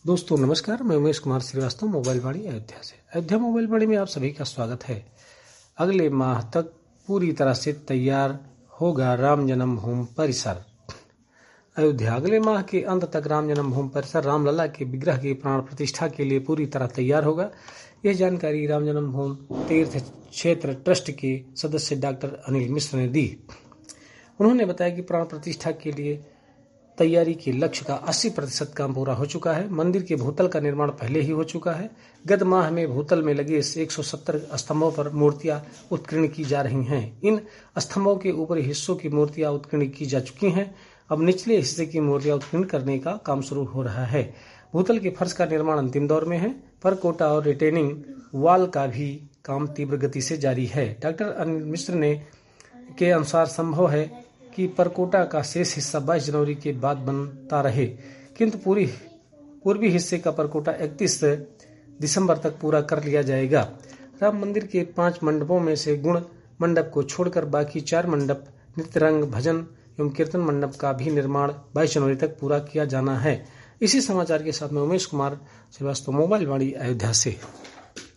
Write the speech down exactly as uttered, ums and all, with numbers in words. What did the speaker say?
दोस्तों नमस्कार, मैं उमेश कुमार श्रीवास्तव मोबाइल वाणी अयोध्या से। अयोध्या मोबाइल वाणी में आप सभी का स्वागत है। अगले माह तक पूरी तरह से तैयार होगा राम जन्मभूमि परिसर। अयोध्या अगले माह के अंत तक राम जन्मभूमि परिसर रामलला के विग्रह की प्राण प्रतिष्ठा के लिए पूरी तरह तैयार होगा। यह जानकारी राम जन्मभूमि तीर्थ क्षेत्र ट्रस्ट के सदस्य डॉक्टर अनिल मिश्र ने दी। उन्होंने बताया कि प्राण प्रतिष्ठा के लिए तैयारी के लक्ष्य का अस्सी प्रतिशत काम पूरा हो चुका है। मंदिर के भूतल का निर्माण पहले ही हो चुका है। गत माह में भूतल में लगे एक सौ सत्तर स्तंभों पर मूर्तियां उत्कीर्ण की जा रही हैं। इन स्तंभों के ऊपरी हिस्सों की मूर्तियां उत्कीर्ण की जा चुकी हैं। अब निचले हिस्से की मूर्तियां उत्कीर्ण करने का काम शुरू हो रहा है। भूतल के फर्श का निर्माण अंतिम दौर में है। परकोटा और रिटेनिंग वॉल का भी काम तीव्र गति से जारी है। डॉक्टर अनिल मिश्र ने के अनुसार संभव है कि परकोटा का शेष हिस्सा बाईस जनवरी के बाद बनता रहे, किंतु पूरी पूर्वी हिस्से का परकोटा इकतीस दिसंबर तक पूरा कर लिया जाएगा। राम मंदिर के पांच मंडपों में से गुण मंडप को छोड़कर बाकी चार मंडप, नृत्य रंग, भजन एवं कीर्तन मंडप का भी निर्माण बाईस जनवरी तक पूरा किया जाना है। इसी समाचार के साथ में उमेश कुमार श्रीवास्तव मोबाइल वाणी अयोध्या से।